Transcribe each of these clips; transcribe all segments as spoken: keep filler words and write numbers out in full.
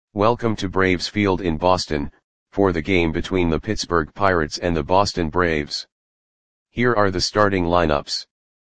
Welcome to Braves Field in Boston, for the game between the Pittsburgh Pirates and the Boston Braves. Here are the starting lineups.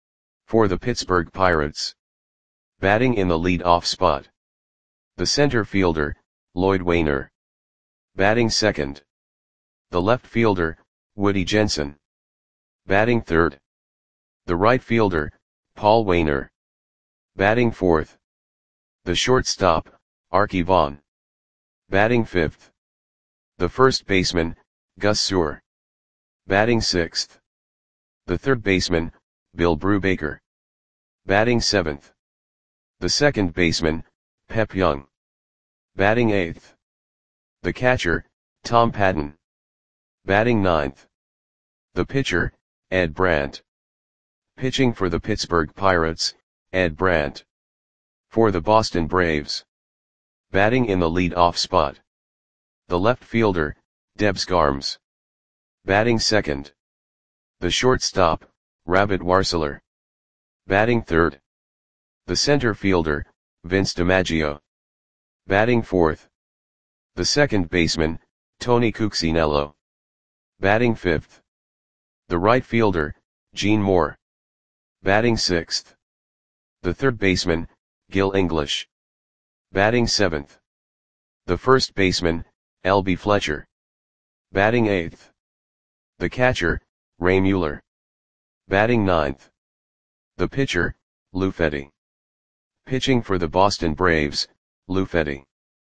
For the Pittsburgh Pirates. Batting in the lead-off spot. The center fielder, Lloyd Waner. Batting second. The left fielder, Woody Jensen. Batting third. The right fielder, Paul Waner. Batting fourth. The shortstop, Arky Vaughan. Batting fifth. The first baseman, Gus Suhr. Batting sixth. The third baseman, Bill Brubaker. Batting seventh. The second baseman, Pep Young. Batting eighth. The catcher, Tom Patton. Batting ninth. The pitcher, Ed Brandt. Pitching for the Pittsburgh Pirates, Ed Brandt. For the Boston Braves. Batting in the lead-off spot. The left fielder, Debs Garms. Batting second. The shortstop, Rabbit Warseler. Batting third. The center fielder, Vince DiMaggio. Batting fourth. The second baseman, Tony Cuccinello. Batting fifth. The right fielder, Gene Moore. Batting sixth. The third baseman, Gil English. Batting seventh. The first baseman, L B Fletcher. Batting eighth. The catcher, Ray Mueller. Batting ninth. The pitcher, Lou Fetty. Pitching for the Boston Braves, Lou Fetty.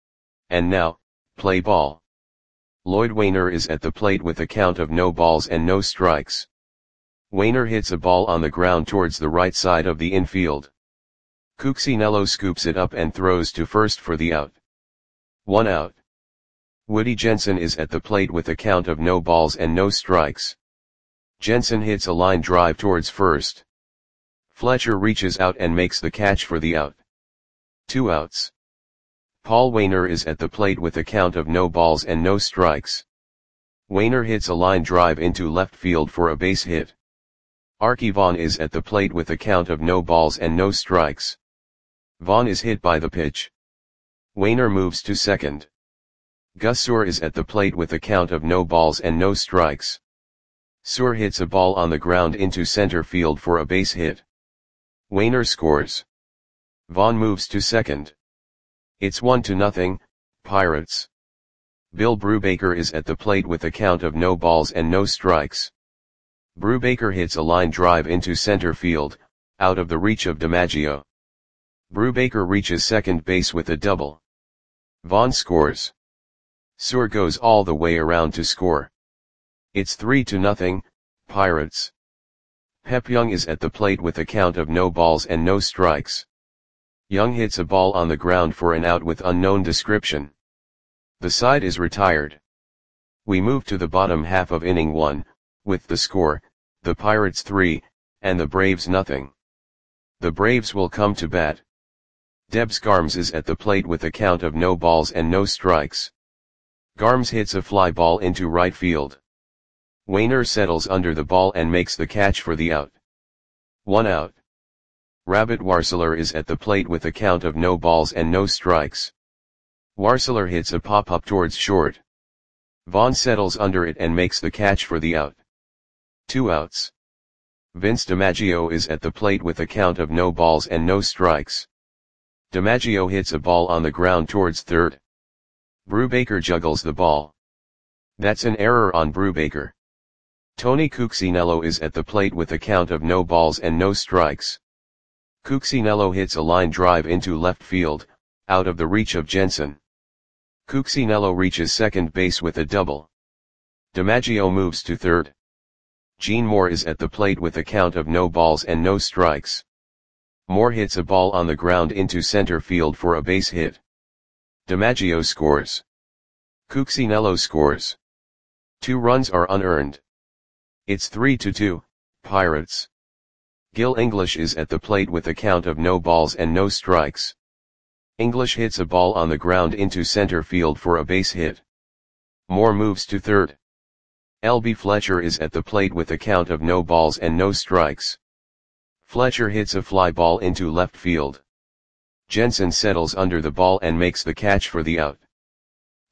And now, play ball. Lloyd Waner is at the plate with a count of no balls and no strikes. Waner hits a ball on the ground towards the right side of the infield. Cuccinello scoops it up and throws to first for the out. One out. Woody Jensen is at the plate with a count of no balls and no strikes. Jensen hits a line drive towards first. Fletcher reaches out and makes the catch for the out. Two outs. Paul Waner is at the plate with a count of no balls and no strikes. Waner hits a line drive into left field for a base hit. Arky Vaughan is at the plate with a count of no balls and no strikes. Vaughan is hit by the pitch. Waner moves to second. Gus Suhr is at the plate with a count of no balls and no strikes. Suhr hits a ball on the ground into center field for a base hit. Waner scores. Vaughan moves to second. It's one to nothing, Pirates. Bill Brubaker is at the plate with a count of no balls and no strikes. Brubaker hits a line drive into center field, out of the reach of DiMaggio. Brubaker reaches second base with a double. Vaughan scores. Suhr goes all the way around to score. It's three to nothing, Pirates. Pep Young is at the plate with a count of no balls and no strikes. Young hits a ball on the ground for an out with unknown description. The side is retired. We move to the bottom half of inning one, with the score, the Pirates three, and the Braves nothing. The Braves will come to bat. Debs Garms is at the plate with a count of no balls and no strikes. Garms hits a fly ball into right field. Waner settles under the ball and makes the catch for the out. One out. Rabbit Warseler is at the plate with a count of no balls and no strikes. Warseler hits a pop-up towards short. Vaughan settles under it and makes the catch for the out. Two outs. Vince DiMaggio is at the plate with a count of no balls and no strikes. DiMaggio hits a ball on the ground towards third. Brubaker juggles the ball. That's an error on Brubaker. Tony Cuccinello is at the plate with a count of no balls and no strikes. Cuccinello hits a line drive into left field, out of the reach of Jensen. Cuccinello reaches second base with a double. DiMaggio moves to third. Gene Moore is at the plate with a count of no balls and no strikes. Moore hits a ball on the ground into center field for a base hit. DiMaggio scores. Cuccinello scores. Two runs are unearned. It's three to two, Pirates. Gil English is at the plate with a count of no balls and no strikes. English hits a ball on the ground into center field for a base hit. Moore moves to third. L B Fletcher is at the plate with a count of no balls and no strikes. Fletcher hits a fly ball into left field. Jensen settles under the ball and makes the catch for the out.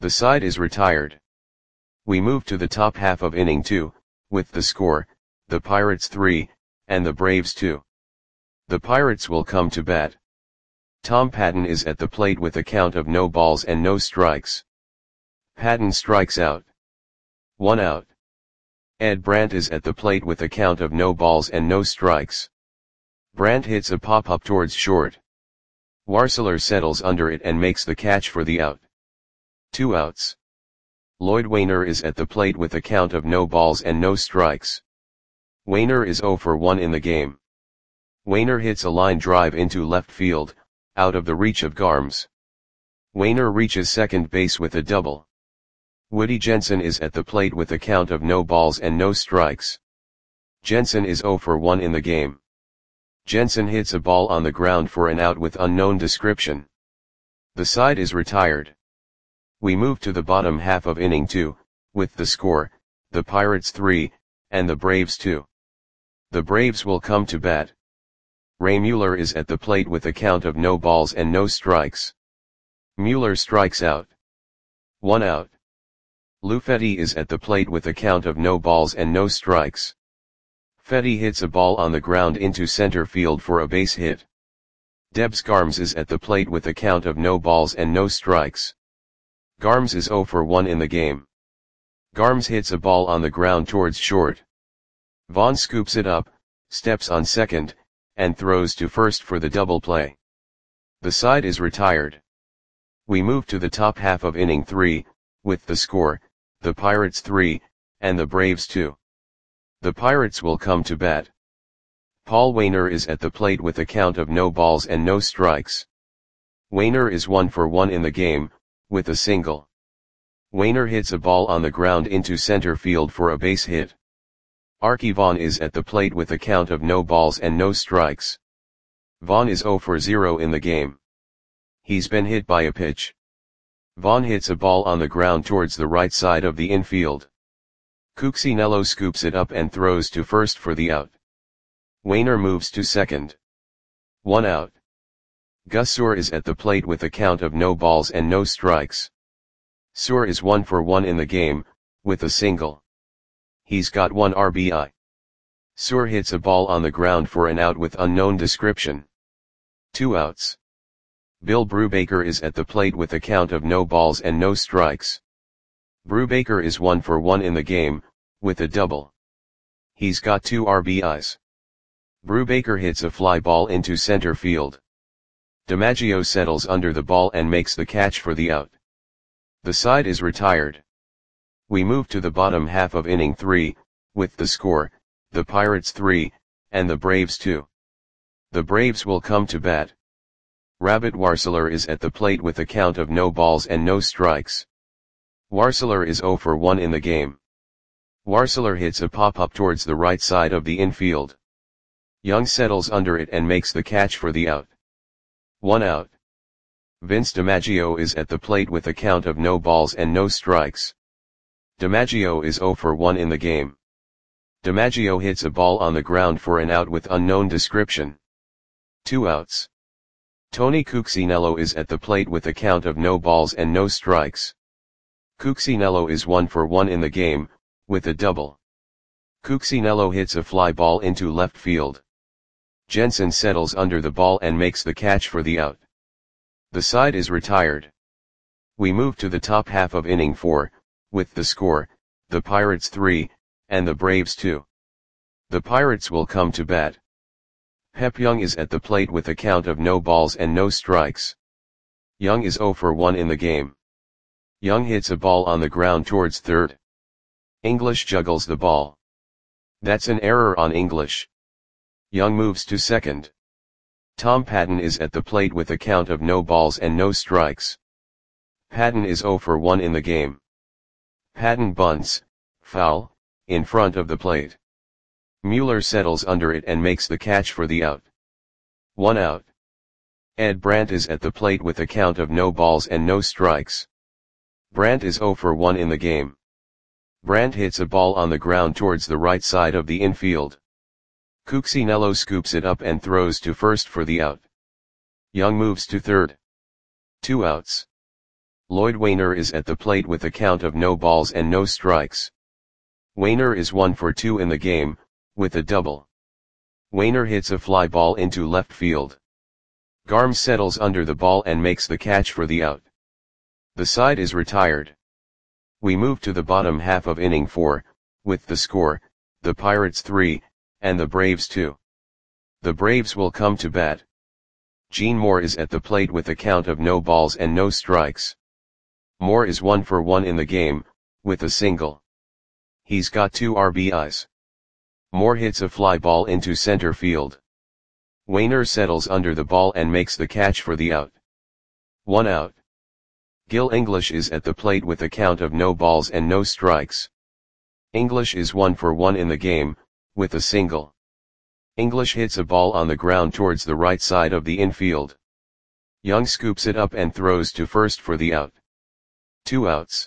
The side is retired. We move to the top half of inning two, with the score, the Pirates three, and the Braves two. The Pirates will come to bat. Tom Patton is at the plate with a count of no balls and no strikes. Patton strikes out. One out. Ed Brandt is at the plate with a count of no balls and no strikes. Brandt hits a pop-up towards short. Warseler settles under it and makes the catch for the out. Two outs. Lloyd Wainer is at the plate with a count of no balls and no strikes. Wainer is oh for one in the game. Wainer hits a line drive into left field, out of the reach of Garms. Wainer reaches second base with a double. Woody Jensen is at the plate with a count of no balls and no strikes. Jensen is oh for one in the game. Jensen hits a ball on the ground for an out with unknown description. The side is retired. We move to the bottom half of inning two, with the score, the Pirates three, and the Braves two. The Braves will come to bat. Ray Mueller is at the plate with a count of no balls and no strikes. Mueller strikes out. One out. Lou Fetty is at the plate with a count of no balls and no strikes. Fetty hits a ball on the ground into center field for a base hit. Debs Garms is at the plate with a count of no balls and no strikes. Garms is oh for one in the game. Garms hits a ball on the ground towards short. Vaughn scoops it up, steps on second, and throws to first for the double play. The side is retired. We move to the top half of inning three, with the score, the Pirates three, and the Braves two. The Pirates will come to bat. Paul Wainer is at the plate with a count of no balls and no strikes. Wainer is one for one in the game, with a single. Wainer hits a ball on the ground into center field for a base hit. Archie Vaughn is at the plate with a count of no balls and no strikes. Vaughn is oh for zero in the game. He's been hit by a pitch. Vaughn hits a ball on the ground towards the right side of the infield. Cuccinello scoops it up and throws to first for the out. Wainer moves to second. One out. Gus Suhr is at the plate with a count of no balls and no strikes. Suhr is one for one in the game, with a single. He's got one R B I. Suhr hits a ball on the ground for an out with unknown description. Two outs. Bill Brubaker is at the plate with a count of no balls and no strikes. Brubaker is one for one in the game, with a double. He's got two R B Is. Brubaker hits a fly ball into center field. DiMaggio settles under the ball and makes the catch for the out. The side is retired. We move to the bottom half of inning three, with the score, the Pirates three, and the Braves two. The Braves will come to bat. Rabbit Warseler is at the plate with a count of no balls and no strikes. Warseler is oh for one in the game. Warseler hits a pop-up towards the right side of the infield. Young settles under it and makes the catch for the out. One out. Vince DiMaggio is at the plate with a count of no balls and no strikes. DiMaggio is oh for one in the game. DiMaggio hits a ball on the ground for an out with unknown description. Two outs. Tony Cuccinello is at the plate with a count of no balls and no strikes. Cuccinello is one for one in the game, with a double. Cuccinello hits a fly ball into left field. Jensen settles under the ball and makes the catch for the out. The side is retired. We move to the top half of inning four, with the score, the Pirates three, and the Braves two. The Pirates will come to bat. Pep Young is at the plate with a count of no balls and no strikes. Young is oh for one in the game. Young hits a ball on the ground towards third. English juggles the ball. That's an error on English. Young moves to second. Tom Patton is at the plate with a count of no balls and no strikes. Patton is oh for one in the game. Patton bunts, foul, in front of the plate. Mueller settles under it and makes the catch for the out. One out. Ed Brandt is at the plate with a count of no balls and no strikes. Brandt is oh for one in the game. Brandt hits a ball on the ground towards the right side of the infield. Cuccinello scoops it up and throws to first for the out. Young moves to third. Two outs. Lloyd Wainer is at the plate with a count of no balls and no strikes. Wainer is one for two in the game, with a double. Wainer hits a fly ball into left field. Garms settles under the ball and makes the catch for the out. The side is retired. We move to the bottom half of inning four, with the score, the Pirates three, and the Braves two. The Braves will come to bat. Gene Moore is at the plate with a count of no balls and no strikes. Moore is one for one in the game, with a single. He's got two R B Is. Moore hits a fly ball into center field. Wainer settles under the ball and makes the catch for the out. One out. Gil English is at the plate with a count of no balls and no strikes. English is one for one in the game, with a single. English hits a ball on the ground towards the right side of the infield. Young scoops it up and throws to first for the out. Two outs.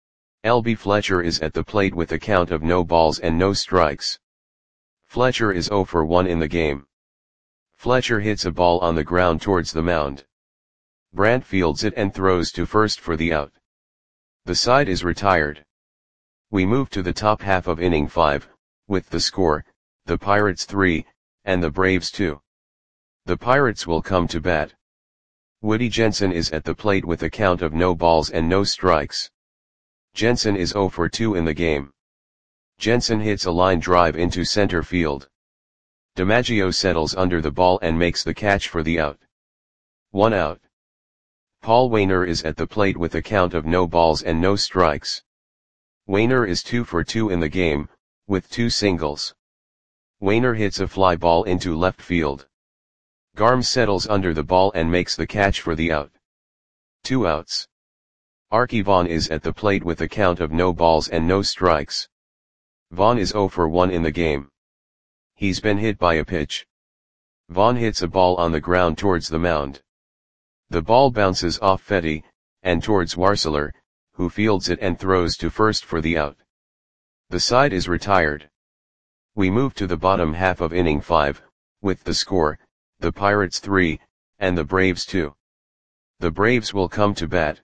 L B Fletcher is at the plate with a count of no balls and no strikes. Fletcher is zero for one in the game. Fletcher hits a ball on the ground towards the mound. Brandt fields it and throws to first for the out. The side is retired. We move to the top half of inning five, with the score, the Pirates three, and the Braves two. The Pirates will come to bat. Woody Jensen is at the plate with a count of no balls and no strikes. Jensen is zero for two in the game. Jensen hits a line drive into center field. DiMaggio settles under the ball and makes the catch for the out. One out. Paul Wainer is at the plate with a count of no balls and no strikes. Wainer is two for two in the game, with two singles. Wainer hits a fly ball into left field. Garms settles under the ball and makes the catch for the out. Two outs. Arky Vaughan is at the plate with a count of no balls and no strikes. Vaughan is zero for one in the game. He's been hit by a pitch. Vaughan hits a ball on the ground towards the mound. The ball bounces off Fetty, and towards Warseler, who fields it and throws to first for the out. The side is retired. We move to the bottom half of inning five, with the score, the Pirates three, and the Braves two. The Braves will come to bat.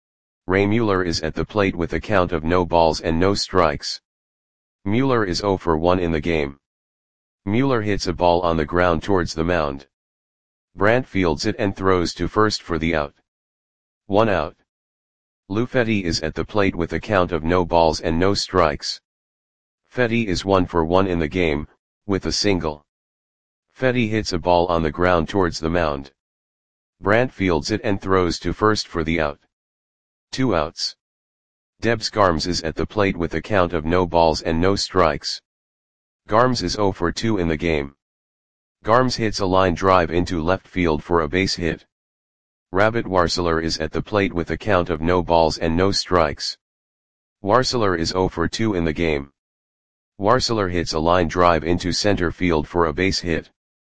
Ray Mueller is at the plate with a count of no balls and no strikes. Mueller is zero for one in the game. Mueller hits a ball on the ground towards the mound. Brandt fields it and throws to first for the out. One out. Lou Fetty is at the plate with a count of no balls and no strikes. Fetty is one for one in the game, with a single. Fetty hits a ball on the ground towards the mound. Brandt fields it and throws to first for the out. Two outs. Debs Garms is at the plate with a count of no balls and no strikes. Garms is zero for two in the game. Garms hits a line drive into left field for a base hit. Rabbit Warseler is at the plate with a count of no balls and no strikes. Warseler is zero for two in the game. Warseler hits a line drive into center field for a base hit.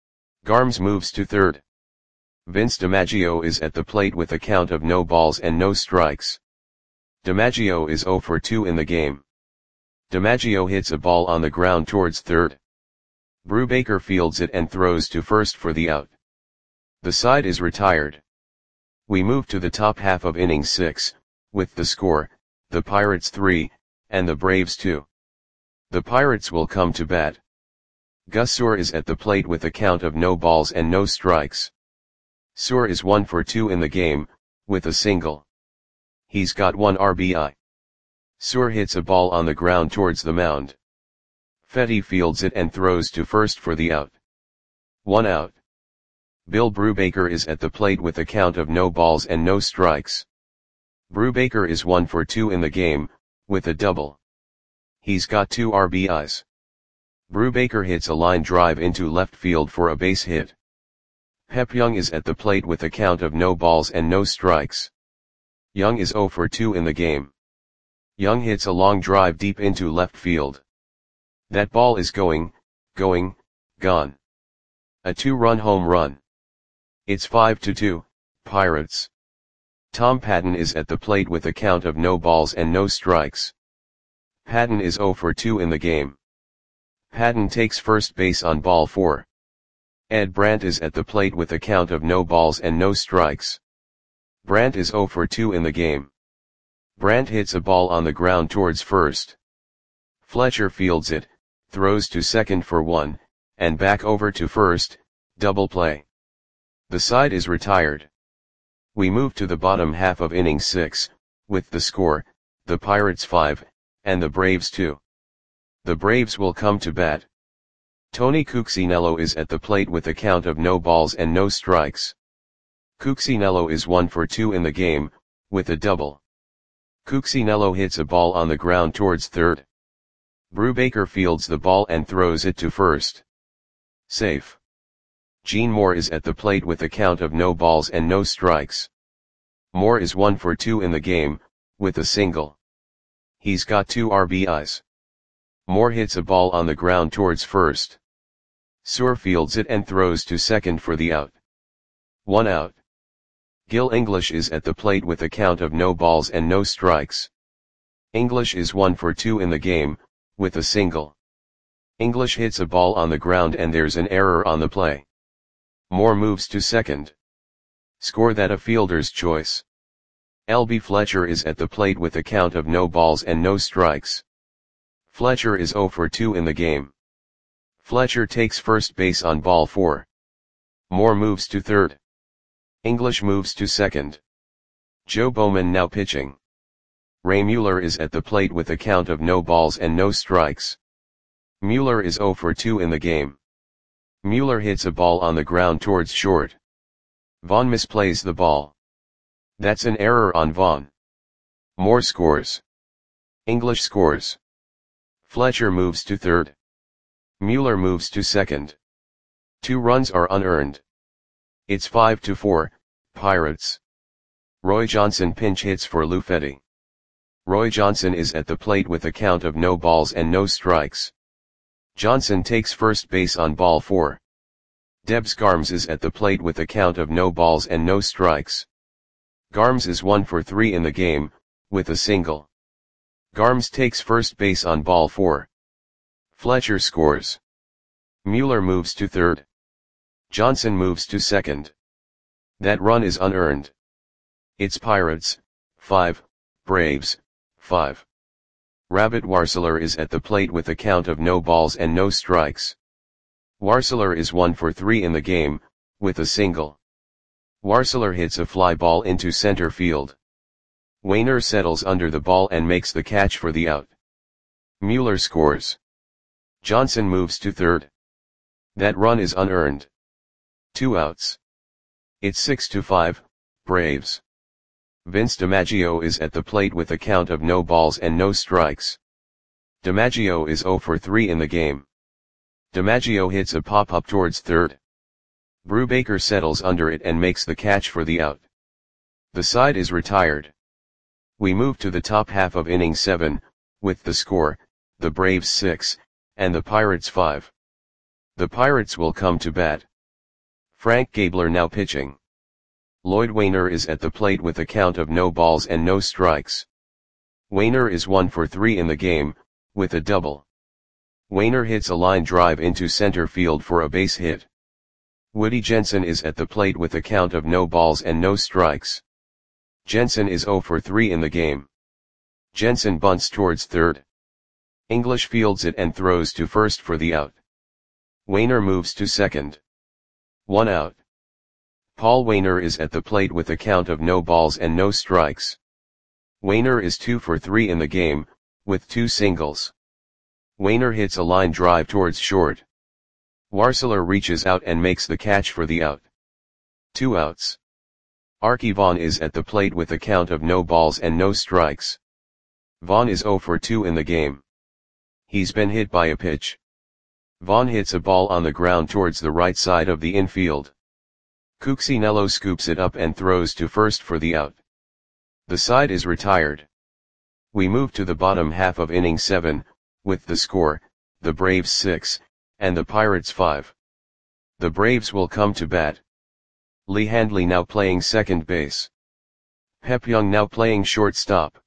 Garms moves to third. Vince DiMaggio is at the plate with a count of no balls and no strikes. DiMaggio is zero for two in the game. DiMaggio hits a ball on the ground towards third. Brubaker fields it and throws to first for the out. The side is retired. We move to the top half of inning six, with the score, the Pirates three, and the Braves two. The Pirates will come to bat. Gus Suhr is at the plate with a count of no balls and no strikes. Suhr is one for two in the game, with a single. He's got one R B I. Suhr hits a ball on the ground towards the mound. Fetty fields it and throws to first for the out. One out. Bill Brubaker is at the plate with a count of no balls and no strikes. Brubaker is one for two in the game, with a double. He's got two R B Is. Brubaker hits a line drive into left field for a base hit. Pep Young is at the plate with a count of no balls and no strikes. Young is zero for two in the game. Young hits a long drive deep into left field. That ball is going, going, gone. A two-run home run. It's five to two, Pirates. Tom Patton is at the plate with a count of no balls and no strikes. Patton is zero for two in the game. Patton takes first base on ball four. Ed Brandt is at the plate with a count of no balls and no strikes. Brandt is zero for two in the game. Brandt hits a ball on the ground towards first. Fletcher fields it, throws to second for one, and back over to first, double play. The side is retired. We move to the bottom half of inning six, with the score, the Pirates five, and the Braves two. The Braves will come to bat. Tony Cuccinello is at the plate with a count of no balls and no strikes. Cuccinello is one for two in the game, with a double. Cuccinello hits a ball on the ground towards third. Brubaker fields the ball and throws it to first. Safe. Gene Moore is at the plate with a count of no balls and no strikes. Moore is one for two in the game, with a single. He's got two R B Is. Moore hits a ball on the ground towards first. Suhr fields it and throws to second for the out. One out. Gil English is at the plate with a count of no balls and no strikes. English is one for two in the game, with a single. English hits a ball on the ground and there's an error on the play. Moore moves to second. Score that a fielder's choice. L B Fletcher is at the plate with a count of no balls and no strikes. Fletcher is zero for two in the game. Fletcher takes first base on ball four. Moore moves to third. English moves to second. Joe Bowman now pitching. Ray Mueller is at the plate with a count of no balls and no strikes. Mueller is zero for two in the game. Mueller hits a ball on the ground towards short. Vaughn misplays the ball. That's an error on Vaughn. Moore scores. English scores. Fletcher moves to third. Mueller moves to second. Two runs are unearned. It's five to four, Pirates. Roy Johnson pinch hits for Lufetti. Roy Johnson is at the plate with a count of no balls and no strikes. Johnson takes first base on ball four. Debs Garms is at the plate with a count of no balls and no strikes. Garms is one for three in the game, with a single. Garms takes first base on ball four. Fletcher scores. Mueller moves to third. Johnson moves to second. That run is unearned. It's Pirates, five, Braves, five. Rabbit Warseler is at the plate with a count of no balls and no strikes. Warseler is one for three in the game, with a single. Warseler hits a fly ball into center field. Wainer settles under the ball and makes the catch for the out. Mueller scores. Johnson moves to third. That run is unearned. Two outs. It's six to five, Braves. Vince DiMaggio is at the plate with a count of no balls and no strikes. DiMaggio is zero for three in the game. DiMaggio hits a pop-up towards third. Brubaker settles under it and makes the catch for the out. The side is retired. We move to the top half of inning seven, with the score, the Braves six, and the Pirates five. The Pirates will come to bat. Frank Gabler now pitching. Lloyd Wainer is at the plate with a count of no balls and no strikes. Wainer is one for three in the game, with a double. Wainer hits a line drive into center field for a base hit. Woody Jensen is at the plate with a count of no balls and no strikes. Jensen is zero for three in the game. Jensen bunts towards third. English fields it and throws to first for the out. Wainer moves to second. One out. Paul Wainer is at the plate with a count of no balls and no strikes. Wainer is two for three in the game, with two singles. Wainer hits a line drive towards short. Warseler reaches out and makes the catch for the out. Two outs. Arky Vaughan is at the plate with a count of no balls and no strikes. Vaughan is zero for two in the game. He's been hit by a pitch. Vaughan hits a ball on the ground towards the right side of the infield. Cuccinello scoops it up and throws to first for the out. The side is retired. We move to the bottom half of inning seven, with the score, the Braves six, and the Pirates five. The Braves will come to bat. Lee Handley now playing second base. Pep Young now playing shortstop.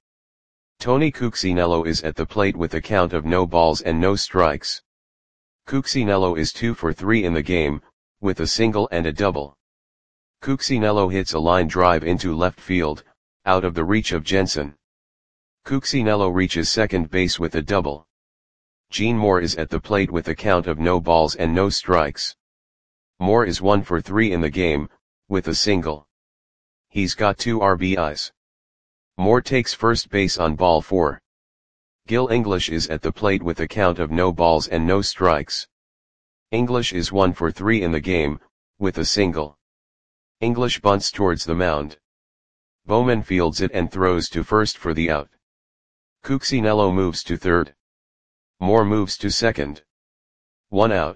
Tony Cuccinello is at the plate with a count of no balls and no strikes. Cuccinello is two for three in the game, with a single and a double. Cuccinello hits a line drive into left field, out of the reach of Jensen. Cuccinello reaches second base with a double. Gene Moore is at the plate with a count of no balls and no strikes. Moore is one for three in the game, with a single. He's got two R B Is. Moore takes first base on ball four. Gil English is at the plate with a count of no balls and no strikes. English is one for three in the game, with a single. English bunts towards the mound. Bowman fields it and throws to first for the out. Cuccinello moves to third. Moore moves to second. One out.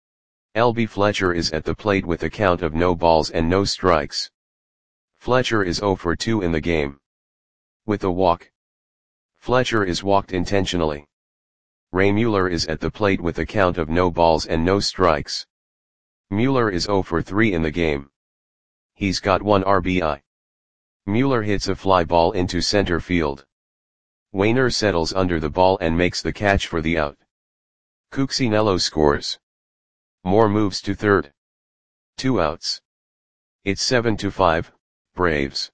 L B Fletcher is at the plate with a count of no balls and no strikes. Fletcher is zero for two in the game. With a walk. Fletcher is walked intentionally. Ray Mueller is at the plate with a count of no balls and no strikes. Mueller is zero for three in the game. He's got one R B I. Mueller hits a fly ball into center field. Wainer settles under the ball and makes the catch for the out. Cuccinello scores. Moore moves to third. Two outs. It's seven to five, Braves.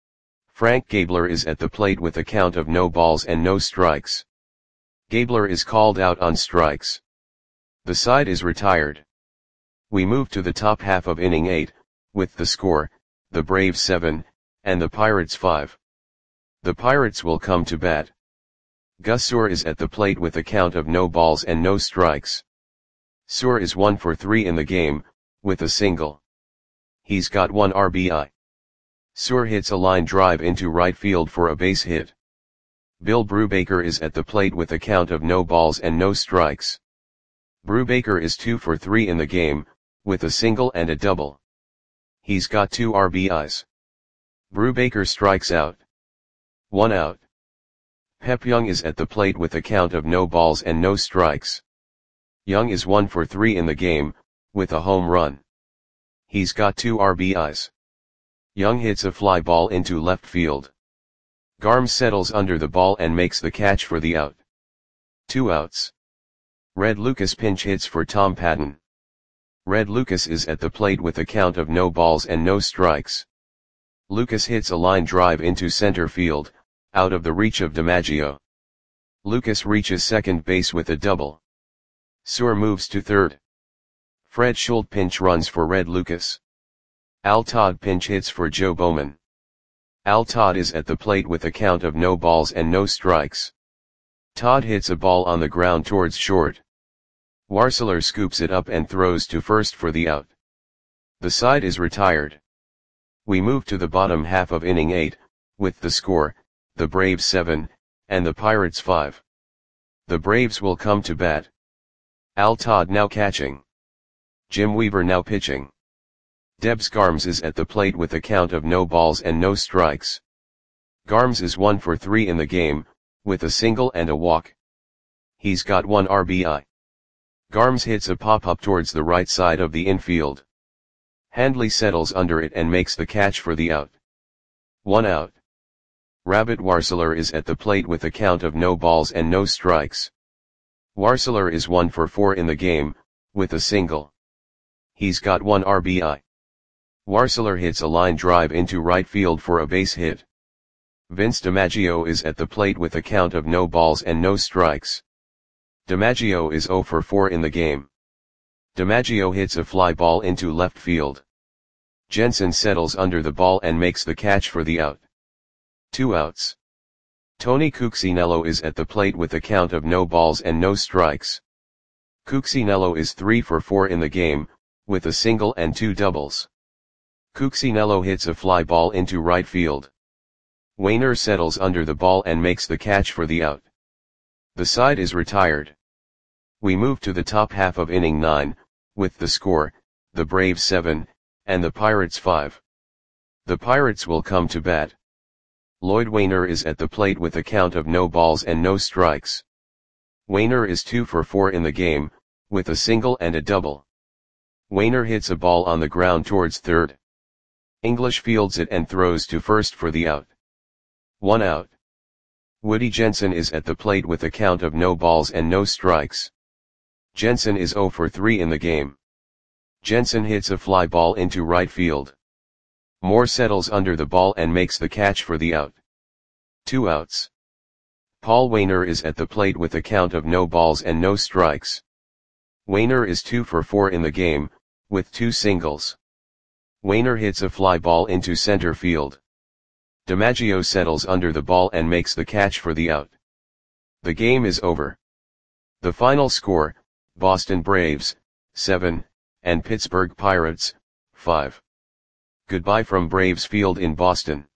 Frank Gabler is at the plate with a count of no balls and no strikes. Gabler is called out on strikes. The side is retired. We move to the top half of inning eight, with the score, the Braves seven, and the Pirates five. The Pirates will come to bat. Gus Suhr is at the plate with a count of no balls and no strikes. Suhr is one for three in the game, with a single. He's got one R B I. Suhr hits a line drive into right field for a base hit. Bill Brubaker is at the plate with a count of no balls and no strikes. Brubaker is two for three in the game, with a single and a double. He's got two R B Is. Brubaker strikes out. One out. Pep Young is at the plate with a count of no balls and no strikes. Young is one for three in the game, with a home run. He's got two R B Is. Young hits a fly ball into left field. Garm settles under the ball and makes the catch for the out. Two outs. Red Lucas pinch hits for Tom Patton. Red Lucas is at the plate with a count of no balls and no strikes. Lucas hits a line drive into center field, out of the reach of DiMaggio. Lucas reaches second base with a double. Suhr moves to third. Fred Schultz pinch runs for Red Lucas. Al Todd pinch hits for Joe Bowman. Al Todd is at the plate with a count of no balls and no strikes. Todd hits a ball on the ground towards short. Warseler scoops it up and throws to first for the out. The side is retired. We move to the bottom half of inning eight, with the score, the Braves seven, and the Pirates five. The Braves will come to bat. Al Todd now catching. Jim Weaver now pitching. Debs Garms is at the plate with a count of no balls and no strikes. Garms is one for three in the game, with a single and a walk. He's got one R B I. Garms hits a pop-up towards the right side of the infield. Handley settles under it and makes the catch for the out. One out. Rabbit Warseler is at the plate with a count of no balls and no strikes. Warseler is one for four in the game, with a single. He's got one R B I. Warseler hits a line drive into right field for a base hit. Vince DiMaggio is at the plate with a count of no balls and no strikes. DiMaggio is zero for four in the game. DiMaggio hits a fly ball into left field. Jensen settles under the ball and makes the catch for the out. Two outs. Tony Cuccinello is at the plate with a count of no balls and no strikes. Cuccinello is three for four in the game, with a single and two doubles. Cuccinello hits a fly ball into right field. Wainer settles under the ball and makes the catch for the out. The side is retired. We move to the top half of inning nine, with the score, the Braves seven, and the Pirates five. The Pirates will come to bat. Lloyd Wainer is at the plate with a count of no balls and no strikes. Wainer is two for four in the game, with a single and a double. Wainer hits a ball on the ground towards third. English fields it and throws to first for the out. One out. Woody Jensen is at the plate with a count of no balls and no strikes. Jensen is zero for three in the game. Jensen hits a fly ball into right field. Moore settles under the ball and makes the catch for the out. Two outs. Paul Waner is at the plate with a count of no balls and no strikes. Waner is two for four in the game, with two singles. Waner hits a fly ball into center field. DiMaggio settles under the ball and makes the catch for the out. The game is over. The final score, Boston Braves, seven, and Pittsburgh Pirates, five. Goodbye from Braves Field in Boston.